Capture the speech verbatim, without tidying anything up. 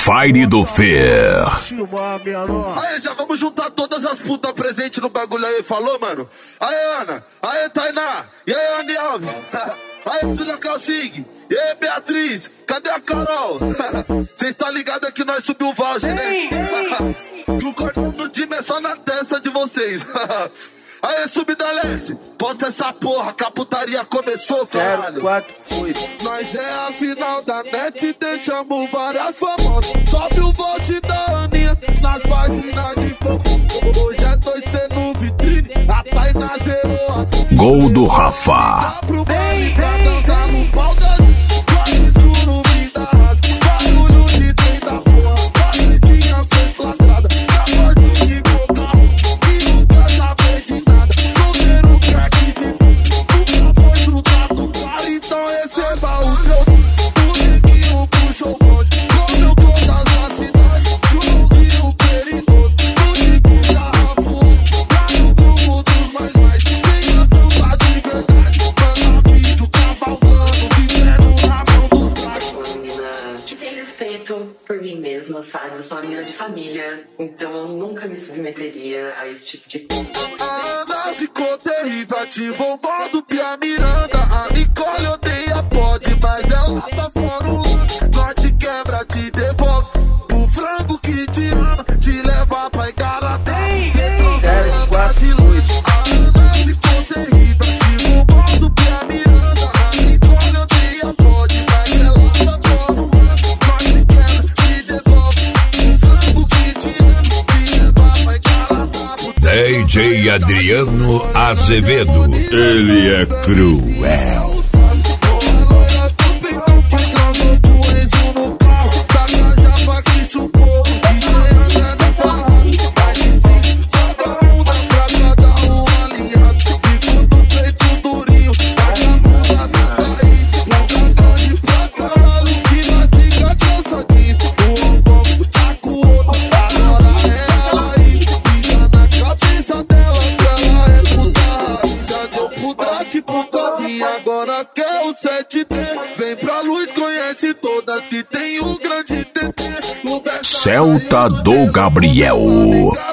Fire do Fer. Aí, já vamos juntar todas as putas presentes no bagulho aí, falou, mano? Aí, Ana, aí, Tainá, e aí, Andy Alves, aí, Julia Calcig, e aí, Beatriz, cadê a Carol? Cês tá ligado que nós subiu o voucher, né? Que o cordão do time é só na testa de vocês. Aê, subida leste, posta essa porra, que a putaria começou, caralho. zero quatro foi. Nós é a final da net, deixamos várias famosas. Sobe o vote da Aninha nas páginas de fofo. Hoje é dois T no vitrine, a Tainá zerou a Gol do Rafa. Dá pro baile pra dançar no pau da corre escuro, vida rasga. Barulho de trem da porra, patricinha fez latrada. Na porta de boca, e nunca sabe de nada. Solteiro craque de fundo, nunca foi frustrado. Para então receba o seu. O neguinho puxou o bonde, comeu todas as cidades. Joãozinho perigoso, no tipo garrafo. Lá no grupo dos mais mais, tem a tampa de verdade. Manda vídeo cavalgando, vivendo na mão dos fracos. Eu sou uma menina que tem respeito por mim mesma, sabe? Eu sou uma menina de família, então eu nunca me submeteria a esse tipo de coisa. A Ana ficou terrível, ativou o modo Pia Miranda. A Nicole odeia pode, mas ela tá fora o lance. Nós te quebra, te devolve pro frango que te ama, te leva pra Igarapé. zero quatro foi. A Ana ficou terrível, ativou o modo Pia Miranda. A Nicole odeia pode, mas ela tá fora o lance. Nós te quebra, te devolve pro frango que te ama, te leva pra Igarapé. D J Adriano Azevedo. Ele é cruel. Agora quer o sete D, vem pra luz, conhece todas que tem o grande T T. Celta do Gabriel.